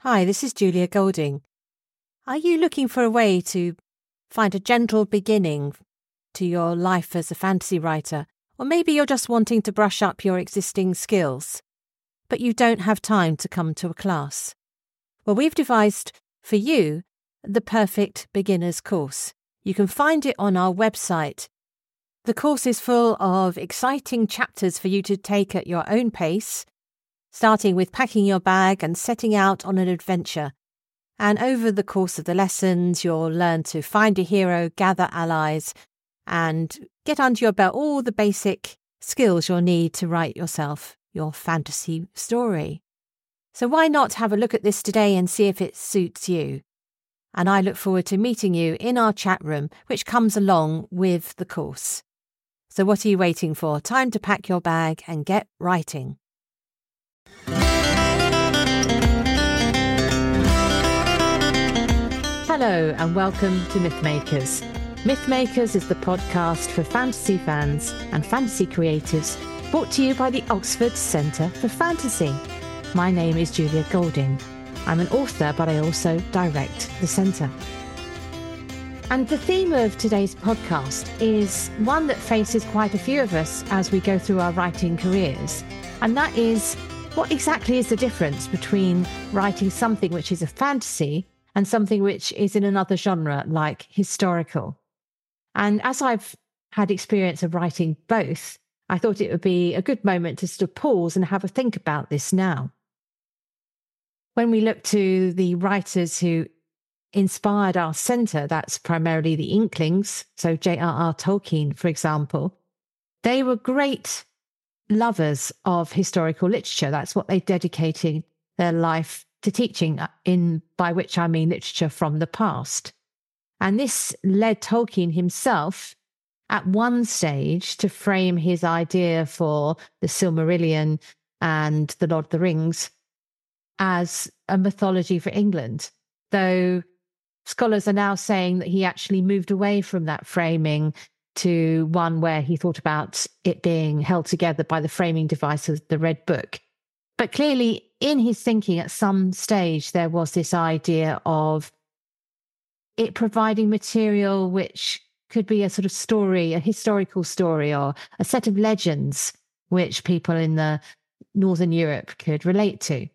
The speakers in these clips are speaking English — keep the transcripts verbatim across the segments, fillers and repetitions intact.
Hi, this is Julia Golding. Are you looking for a way to find a gentle beginning to your life as a fantasy writer? Or maybe you're just wanting to brush up your existing skills, but you don't have time to come to a class. Well, we've devised for you the perfect beginner's course. You can find it on our website. The course is full of exciting chapters for you to take at your own pace, starting with packing your bag and setting out on an adventure. And over the course of the lessons, you'll learn to find a hero, gather allies, and get under your belt all the basic skills you'll need to write yourself your fantasy story. So why not have a look at this today and see if it suits you? And I look forward to meeting you in our chat room, which comes along with the course. So what are you waiting for? Time to pack your bag and get writing. Hello and welcome to Mythmakers. Mythmakers is the podcast for fantasy fans and fantasy creatives, brought to you by the Oxford Centre for Fantasy. My name is Julia Golding. I'm an author, but I also direct the centre. And the theme of today's podcast is one that faces quite a few of us as we go through our writing careers, and that is, what exactly is the difference between writing something which is a fantasy and something which is in another genre like historical? And as I've had experience of writing both, I thought it would be a good moment to sort of pause and have a think about this now. When we look to the writers who inspired our centre, that's primarily the Inklings, so J R R Tolkien, for example, they were great lovers of historical literature. That's what they dedicated their life to teaching, in by which I mean literature from the past. And this led Tolkien himself at one stage to frame his idea for the Silmarillion and the Lord of the Rings as a mythology for England, though scholars are now saying that he actually moved away from that framing to one where he thought about it being held together by the framing device of the Red Book. But clearly, in his thinking at some stage, there was this idea of it providing material which could be a sort of story, a historical story, or a set of legends which people in the Northern Europe could relate to.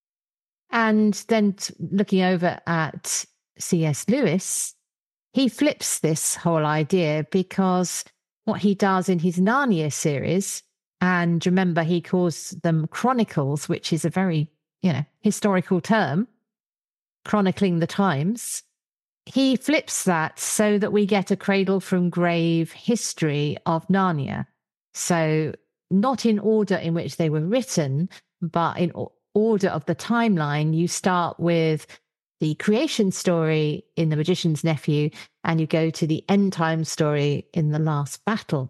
And then t- looking over at C S Lewis, he flips this whole idea, because what he does in his Narnia series, and remember he calls them chronicles, which is a very, you know, historical term, chronicling the times, he flips that so that we get a cradle from grave history of Narnia. So not in order in which they were written, but in order of the timeline. You start with the creation story in The Magician's Nephew, and you go to the end time story in The Last Battle.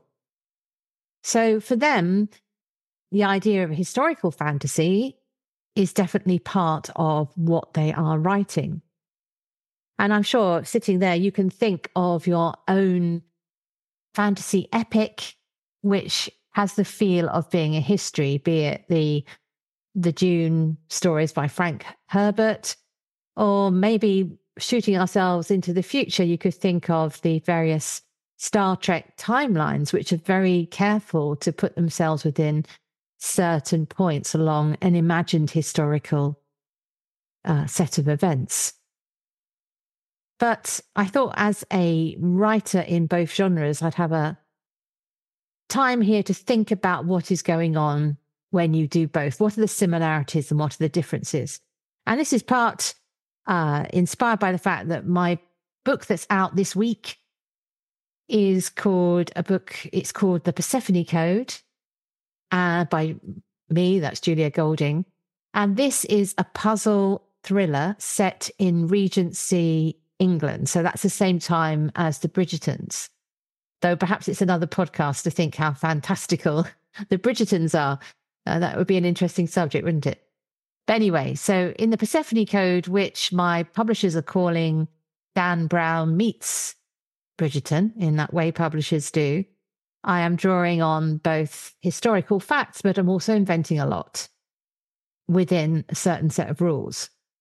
So for them, the idea of historical fantasy is definitely part of what they are writing. And I'm sure sitting there, you can think of your own fantasy epic, which has the feel of being a history, be it the, the Dune stories by Frank Herbert, or maybe shooting ourselves into the future, you could think of the various Star Trek timelines, which are very careful to put themselves within certain points along an imagined historical uh, set of events. But I thought as a writer in both genres, I'd have a time here to think about what is going on when you do both. What are the similarities and what are the differences? And this is part uh, inspired by the fact that my book that's out this week is called a book, it's called The Persephone Code, uh, by me, that's Julia Golding. And this is a puzzle thriller set in Regency England. So that's the same time as the Bridgertons. Though perhaps it's another podcast to think how fantastical the Bridgertons are. Uh, that would be an interesting subject, wouldn't it? But anyway, so in the Persephone Code, which my publishers are calling Dan Brown Meets Bridgerton, in that way publishers do, I am drawing on both historical facts, but I'm also inventing a lot within a certain set of rules.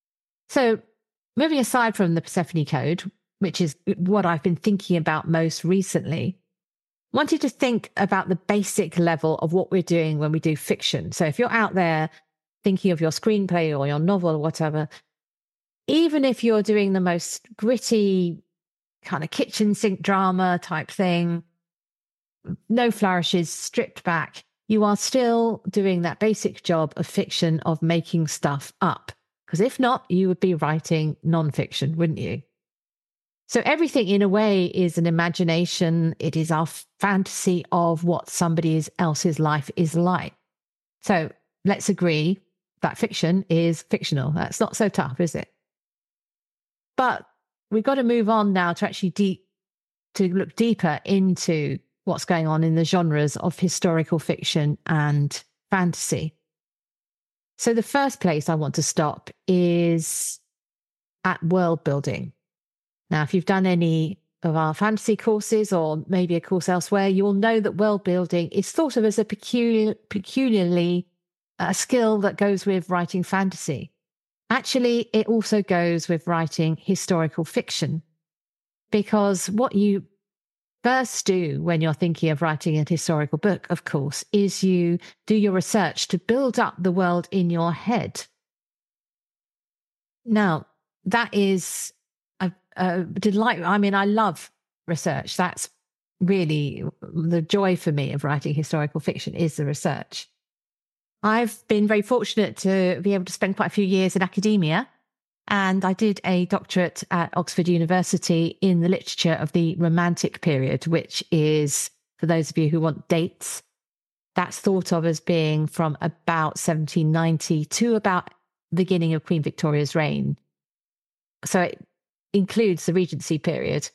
So moving aside from the Persephone Code, which is what I've been thinking about most recently, I wanted to think about the basic level of what we're doing when we do fiction. So if you're out there thinking of your screenplay or your novel or whatever, even if you're doing the most gritty kind of kitchen sink drama type thing, no flourishes, stripped back, you are still doing that basic job of fiction of making stuff up. Because if not, you would be writing nonfiction, wouldn't you? So everything in a way is an imagination. It is our fantasy of what somebody else's life is like. So let's agree that fiction is fictional. That's not so tough, is it? But we've got to move on now to actually deep, to look deeper into what's going on in the genres of historical fiction and fantasy. So the first place I want to stop is at world building. Now, if you've done any of our fantasy courses or maybe a course elsewhere, you'll know that world building is thought of as a peculiar, peculiarly a skill that goes with writing fantasy. Actually, it also goes with writing historical fiction, because what you first do when you're thinking of writing a historical book, of course, is you do your research to build up the world in your head. Now, that is a, a delight. I mean, I love research. That's really the joy for me of writing historical fiction, is the research. I've been very fortunate to be able to spend quite a few years in academia, and I did a doctorate at Oxford University in the literature of the Romantic period, which is, for those of you who want dates, that's thought of as being from about seventeen ninety to about the beginning of Queen Victoria's reign. So it includes the Regency period.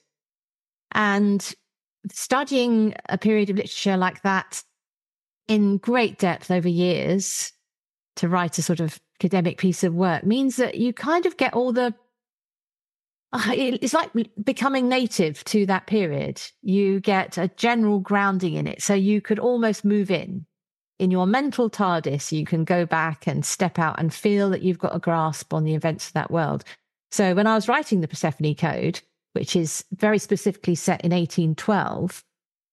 And studying a period of literature like that in great depth over years to write a sort of academic piece of work means that you kind of get all the, uh, it's like becoming native to that period. You get a general grounding in it. So you could almost move in. In your mental TARDIS, you can go back and step out and feel that you've got a grasp on the events of that world. So when I was writing the Persephone Code, which is very specifically set in eighteen twelve,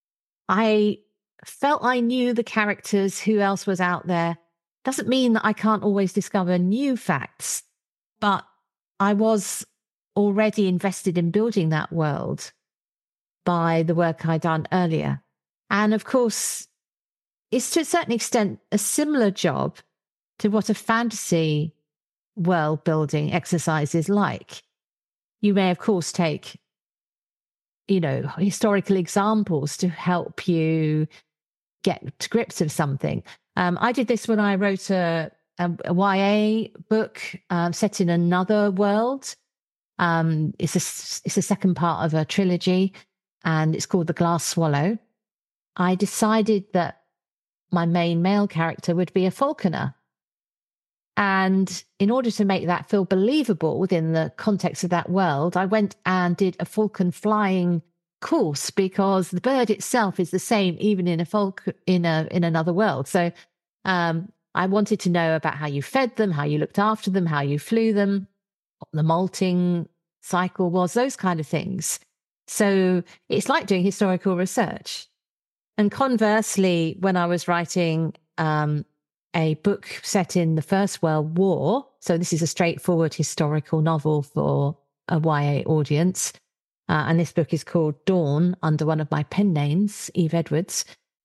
I felt I knew the characters, who else was out there. Doesn't mean that I can't always discover new facts, but I was already invested in building that world by the work I'd done earlier. And of course, it's to a certain extent a similar job to what a fantasy world building exercise is like. You may, of course, take, you know, historical examples to help you get to grips of something. Um, I did this when I wrote a, a, a Y A book um, set in another world. Um, it's a it's a second part of a trilogy, and it's called The Glass Swallow. I decided that my main male character would be a falconer. And in order to make that feel believable within the context of that world, I went and did a falcon flying course, because the bird itself is the same even in a falcon in a in another world. So um, I wanted to know about how you fed them, how you looked after them, how you flew them, what the molting cycle was, those kind of things. So it's like doing historical research. And conversely, when I was writing um, a book set in the First World War, so this is a straightforward historical novel for a Y A audience, uh, and this book is called Dawn, under one of my pen names, Eve Edwards.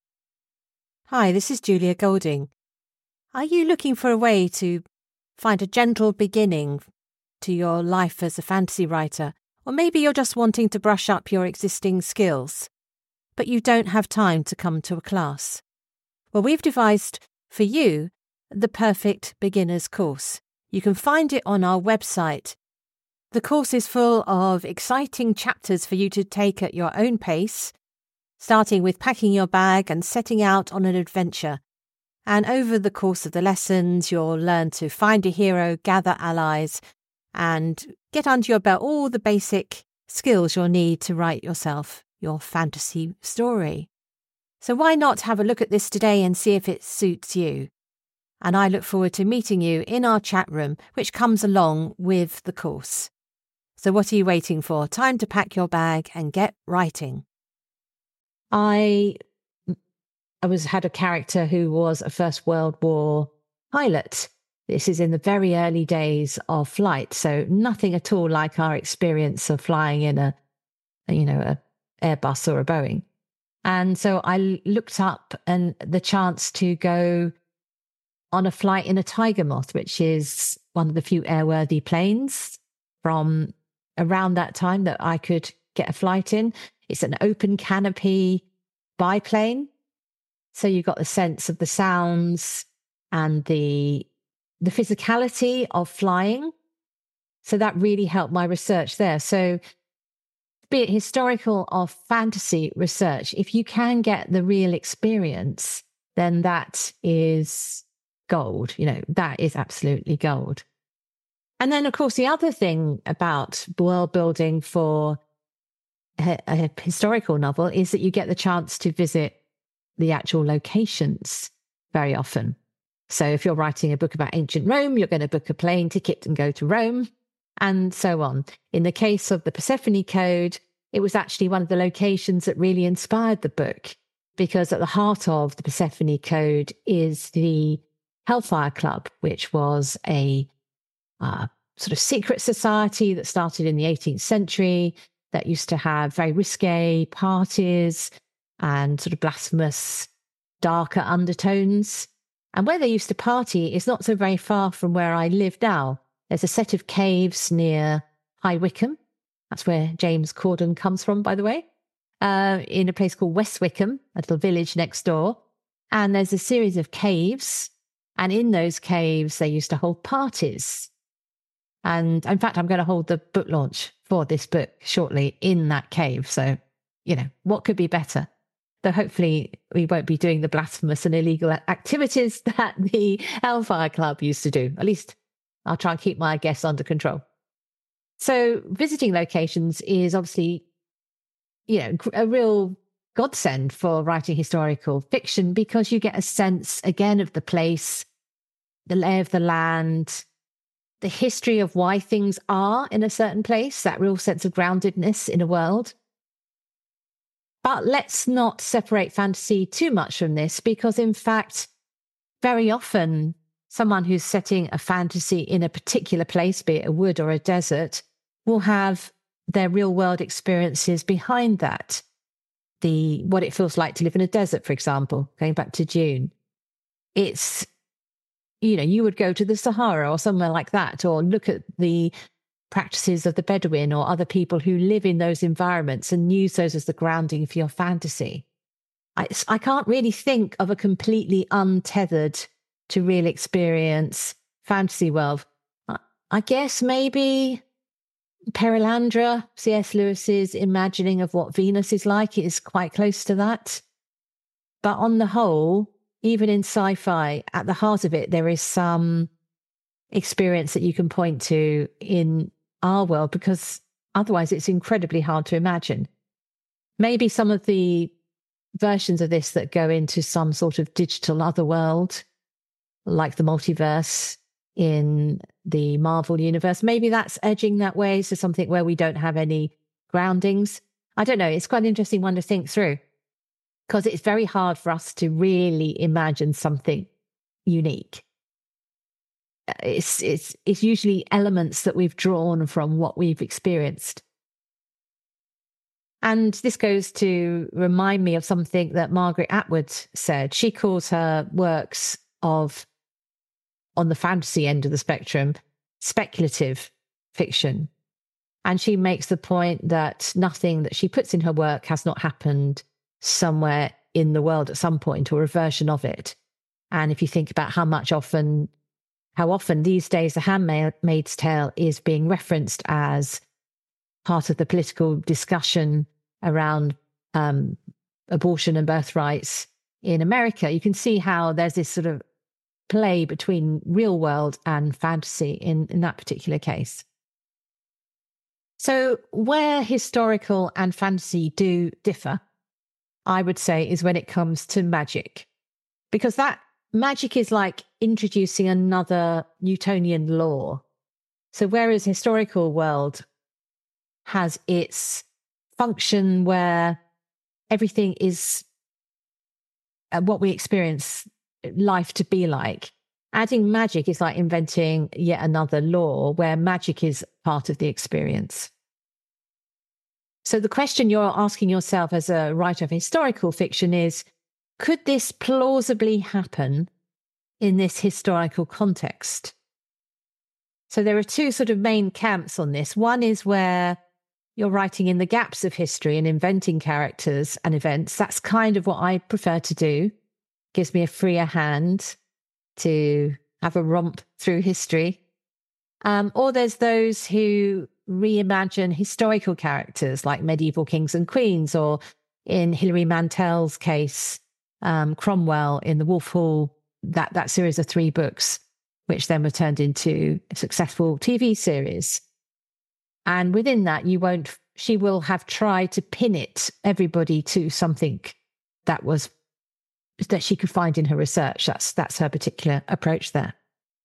Hi, this is Julia Golding. Are you looking for a way to find a gentle beginning to your life as a fantasy writer? Or maybe you're just wanting to brush up your existing skills, but you don't have time to come to a class? Well, we've devised for you the perfect beginner's course. You can find it on our website. The course is full of exciting chapters for you to take at your own pace, starting with packing your bag and setting out on an adventure. And over the course of the lessons, you'll learn to find a hero, gather allies, and get under your belt all the basic skills you'll need to write yourself your fantasy story. So why not have a look at this today and see if it suits you? and I look forward to meeting you in our chat room, which comes along with the course. So what are you waiting for? Time to pack your bag and get writing. I, I was had a character who was a First World War pilot. This is in the very early days of flight, so nothing at all like our experience of flying in a, you know, a Airbus or a Boeing. And so I looked up and the chance to go on a flight in a Tiger Moth, which is one of the few airworthy planes from around that time that I could get a flight in. It's an open canopy biplane. So you got the sense of the sounds and the the physicality of flying. So that really helped my research there. So be it historical or fantasy research, if you can get the real experience, then that is gold. You know, that is absolutely gold. And then, of course, the other thing about world building for a, a historical novel is that you get the chance to visit the actual locations very often. So if you're writing a book about ancient Rome, you're going to book a plane ticket and go to Rome, and so on. In the case of the Persephone Code, it was actually one of the locations that really inspired the book, because at the heart of the Persephone Code is the Hellfire Club, which was a uh, sort of secret society that started in the eighteenth century that used to have very risque parties and sort of blasphemous, darker undertones. And where they used to party is not so very far from where I live now. There's a set of caves near High Wycombe. That's where James Corden comes from, by the way, uh, in a place called West Wycombe, a little village next door. And there's a series of caves. And in those caves, they used to hold parties. And in fact, I'm going to hold the book launch for this book shortly in that cave. So, you know, what could be better? Though hopefully we won't be doing the blasphemous and illegal activities that the Hellfire Club used to do. At least I'll try and keep my guests under control. So visiting locations is obviously, you know, a real godsend for writing historical fiction, because you get a sense, again, of the place, the lay of the land, the history of why things are in a certain place, that real sense of groundedness in a world. But let's not separate fantasy too much from this, because in fact, very often someone who's setting a fantasy in a particular place, be it a wood or a desert, will have their real world experiences behind that. The what it feels like to live in a desert, for example, going back to June. It's, you know, you would go to the Sahara or somewhere like that, or look at the practices of the Bedouin or other people who live in those environments and use those as the grounding for your fantasy. I, I can't really think of a completely untethered to real experience fantasy world. I, I guess maybe Perilandra, C S Lewis's imagining of what Venus is like, is quite close to that. But on the whole, even in sci-fi, at the heart of it, there is some experience that you can point to in our world, because otherwise it's incredibly hard to imagine. Maybe some of the versions of this that go into some sort of digital other world, like the multiverse in the Marvel universe, maybe that's edging that way, so something where we don't have any groundings. I don't know. It's quite an interesting one to think through, because it's very hard for us to really imagine something unique. It's, it's, it's usually elements that we've drawn from what we've experienced. And this goes to remind me of something that Margaret Atwood said. She calls her works of, on the fantasy end of the spectrum, speculative fiction. And she makes the point that nothing that she puts in her work has not happened somewhere in the world at some point, or a version of it. And if you think about how much often, how often these days The Handmaid's Tale is being referenced as part of the political discussion around um, abortion and birth rights in America, you can see how there's this sort of play between real world and fantasy in, in that particular case. So where historical and fantasy do differ, I would say, is when it comes to magic, because that magic is like introducing another Newtonian law. So whereas historical world has its function where everything is uh, what we experience life to be like, adding magic is like inventing yet another law where magic is part of the experience. So the question you're asking yourself as a writer of historical fiction is, could this plausibly happen in this historical context? So there are two sort of main camps on this. One is where you're writing in the gaps of history and inventing characters and events. That's kind of what I prefer to do. Gives me a freer hand to have a romp through history. Um, or there's those who reimagine historical characters like medieval kings and queens, or in Hilary Mantel's case, um, Cromwell in the Wolf Hall, that, that series of three books, which then were turned into a successful T V series. And within that, you won't, she will have tried to pin it, everybody, to something that was, that she could find in her research. That's, that's her particular approach there.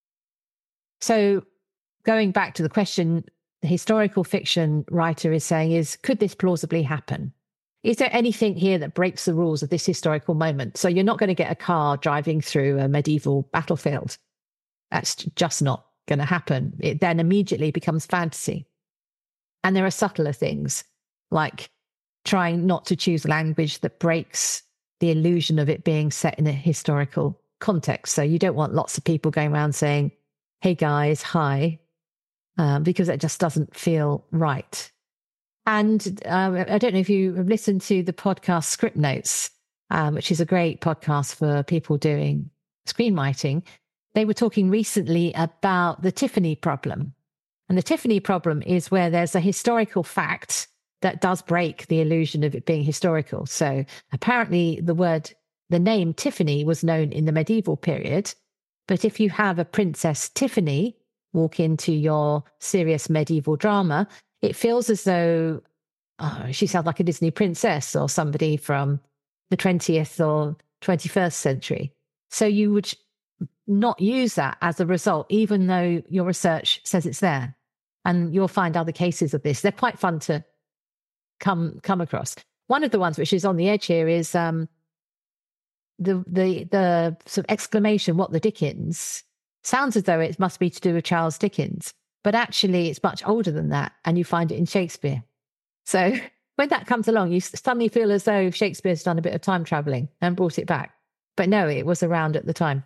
So going back to the question, the historical fiction writer is saying is, could this plausibly happen? Is there anything here that breaks the rules of this historical moment? So you're not going to get a car driving through a medieval battlefield. That's just not going to happen. It then immediately becomes fantasy. And there are subtler things, like trying not to choose language that breaks the illusion of it being set in a historical context. So you don't want lots of people going around saying, hey guys, hi, um, because it just doesn't feel right. And um, I don't know if you have listened to the podcast Script Notes, um, which is a great podcast for people doing screenwriting. They were talking recently about the Tiffany problem. And the Tiffany problem is where there's a historical fact that does break the illusion of it being historical. So apparently the word, the name Tiffany was known in the medieval period. But if you have a Princess Tiffany walk into your serious medieval drama, it feels as though oh, she sounds like a Disney princess or somebody from the twentieth or twenty-first century. So you would not use that as a result, even though your research says it's there. And you'll find other cases of this. They're quite fun to come come across. One of the ones which is on the edge here is um, the the the sort of exclamation, "What the Dickens?" Sounds as though it must be to do with Charles Dickens, but actually it's much older than that, and you find it in Shakespeare. So when that comes along, you suddenly feel as though Shakespeare's done a bit of time traveling and brought it back. But no, it was around at the time.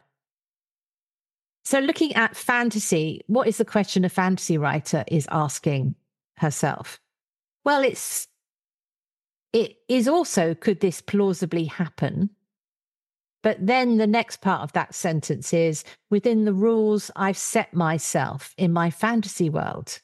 So looking at fantasy, what is the question a fantasy writer is asking herself? Well, it's it is also, could this plausibly happen? But then the next part of that sentence is, within the rules I've set myself in my fantasy world.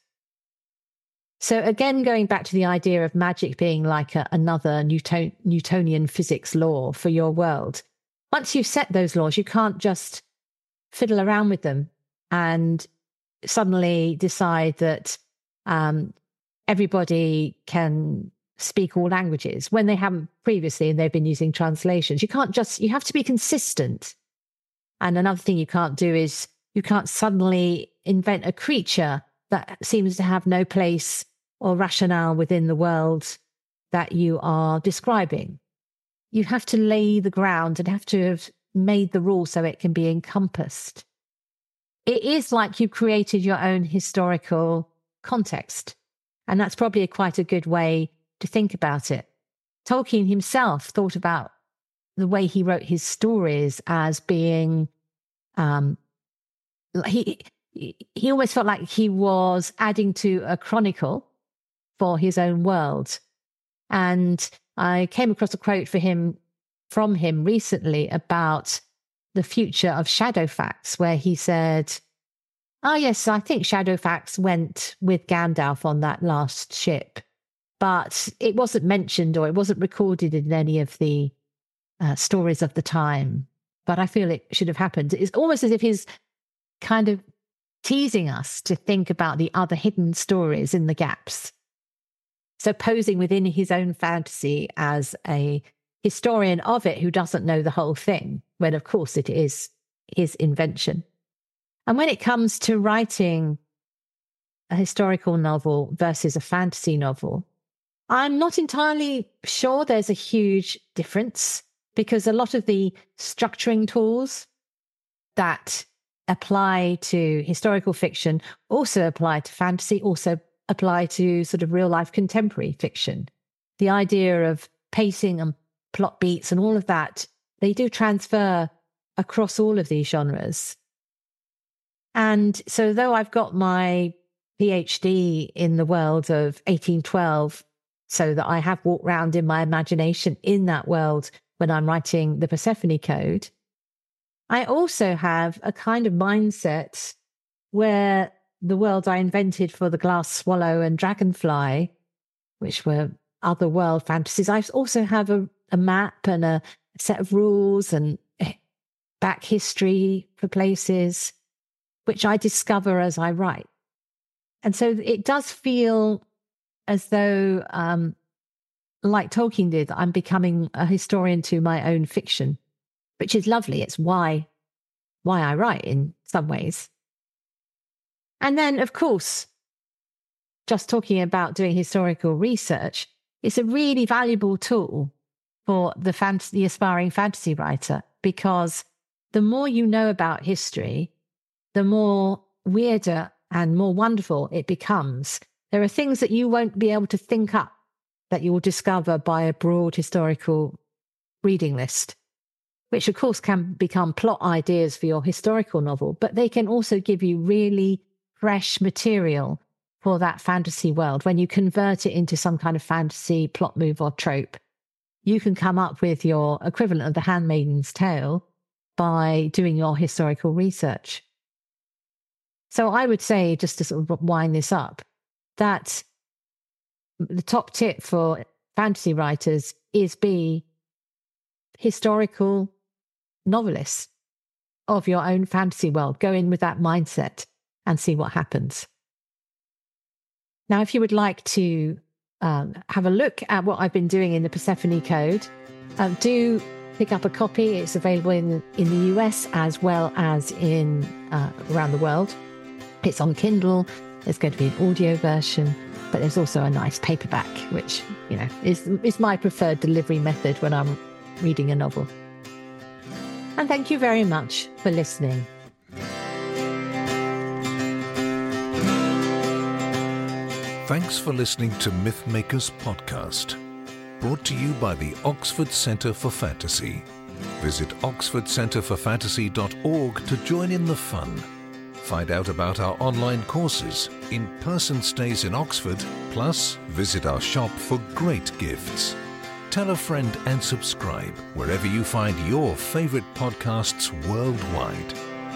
So again, going back to the idea of magic being like a, another Newton, Newtonian physics law for your world. Once you've set those laws, you can't just fiddle around with them and suddenly decide that um, everybody can speak all languages when they haven't previously and they've been using translations. You can't just, you have to be consistent. And another thing you can't do is you can't suddenly invent a creature that seems to have no place or rationale within the world that you are describing. You have to lay the ground and have to have made the rule so it can be encompassed. It is like you created your own historical context. And that's probably a, quite a good way to think about it. Tolkien himself thought about the way he wrote his stories as being, um, he, he always felt like he was adding to a chronicle for his own world. And I came across a quote for him from him recently about the future of Shadowfax, where he said, oh yes, I think Shadowfax went with Gandalf on that last ship, but it wasn't mentioned or it wasn't recorded in any of the uh, stories of the time. But I feel it should have happened. It's almost as if he's kind of teasing us to think about the other hidden stories in the gaps. So posing within his own fantasy as a historian of it who doesn't know the whole thing, when of course it is his invention. And when it comes to writing a historical novel versus a fantasy novel, I'm not entirely sure there's a huge difference, because a lot of the structuring tools that apply to historical fiction also apply to fantasy, also apply to sort of real life contemporary fiction. The idea of pacing and plot beats and all of that, they do transfer across all of these genres. And so though I've got my PhD in the world of eighteen twelve, so that I have walked around in my imagination in that world when I'm writing the Persephone Code, I also have a kind of mindset where the world I invented for the Glass Swallow and Dragonfly, which were other world fantasies, I also have a, a map and a set of rules and back history for places, which I discover as I write. And so it does feel as though, um, like Tolkien did, I'm becoming a historian to my own fiction, which is lovely. It's why, why I write in some ways. And then, of course, just talking about doing historical research, it's a really valuable tool for the, fant- the aspiring fantasy writer, because the more you know about history, the more weirder and more wonderful it becomes. There are things that you won't be able to think up that you will discover by a broad historical reading list, which of course can become plot ideas for your historical novel, but they can also give you really fresh material for that fantasy world. When you convert it into some kind of fantasy plot move or trope, you can come up with your equivalent of the Handmaid's Tale by doing your historical research. So I would say, just to sort of wind this up, that the top tip for fantasy writers is be historical novelists of your own fantasy world. Go in with that mindset and see what happens. Now, if you would like to um, have a look at what I've been doing in the Persephone Code, um, do pick up a copy. It's available in, in the U S as well as in uh, around the world. It's on Kindle. There's going to be an audio version, but there's also a nice paperback, which, you know, is, is my preferred delivery method when I'm reading a novel. And thank you very much for listening. Thanks for listening to Mythmakers Podcast, brought to you by the Oxford Centre for Fantasy. Visit oxford centre for fantasy dot org to join in the fun. Find out about our online courses, in-person stays in Oxford, plus visit our shop for great gifts. Tell a friend and subscribe wherever you find your favourite podcasts worldwide.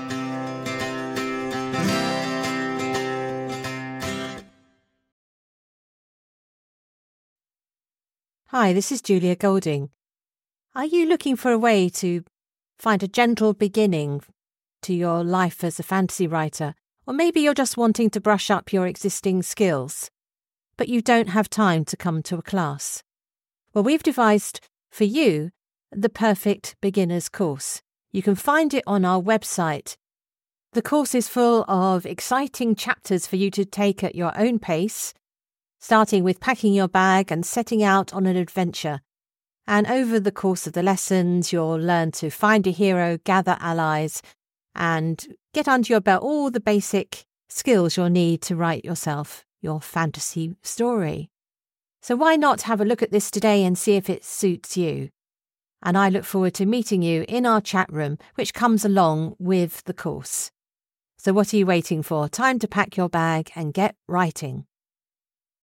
Hi, this is Julia Golding. Are you looking for a way to find a gentle beginning to your life as a fantasy writer? Or maybe you're just wanting to brush up your existing skills, but you don't have time to come to a class. Well, we've devised for you the perfect beginner's course. You can find it on our website. The course is full of exciting chapters for you to take at your own pace, starting with packing your bag and setting out on an adventure. And over the course of the lessons, you'll learn to find a hero, gather allies, and get under your belt all the basic skills you'll need to write yourself your fantasy story. So why not have a look at this today and see if it suits you? And I look forward to meeting you in our chat room, which comes along with the course. So what are you waiting for? Time to pack your bag and get writing.